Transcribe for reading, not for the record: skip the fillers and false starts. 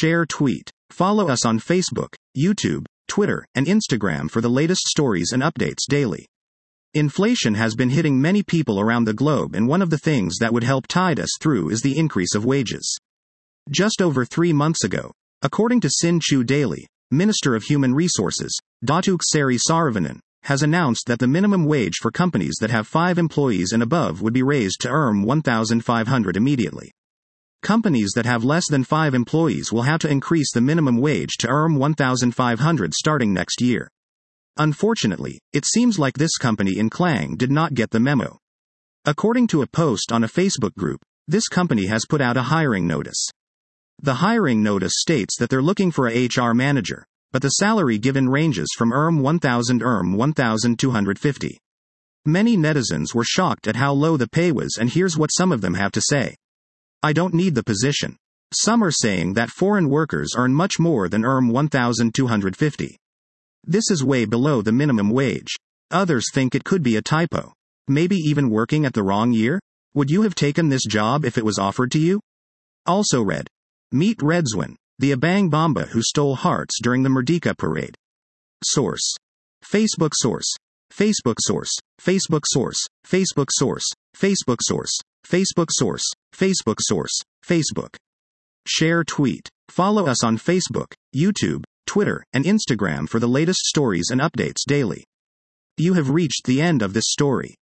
share, tweet. Follow us on Facebook, YouTube, Twitter, and Instagram for the latest stories and updates daily. Inflation has been hitting many people around the globe, and one of the things that would help tide us through is the increase of wages. Just over 3 months ago, according to Sin-Chu Daily, Minister of Human Resources, Datuk Seri Saravanan, has announced that the minimum wage for companies that have 5 employees and above would be raised to $1,500 immediately. Companies that have less than 5 employees will have to increase the minimum wage to $1,500 starting next year. Unfortunately, it seems like this company in Klang did not get the memo. According to a post on a Facebook group, this company has put out a hiring notice. The hiring notice states that they're looking for a HR manager, but the salary given ranges from $1,000 to $1,250. Many netizens were shocked at how low the pay was, and here's what some of them have to say. I don't need the position. Some are saying that foreign workers earn much more than $1,250. This is way below the minimum wage. Others think it could be a typo. Maybe even working at the wrong year? Would you have taken this job if it was offered to you? Also read. Meet Redzwan, the Abang Bamba who stole hearts during the Merdeka parade. Source. Facebook source. Facebook source. Facebook source. Facebook source. Facebook source. Facebook source. Facebook source. Facebook. Share, tweet. Follow us on Facebook, YouTube, Twitter, and Instagram for the latest stories and updates daily. You have reached the end of this story.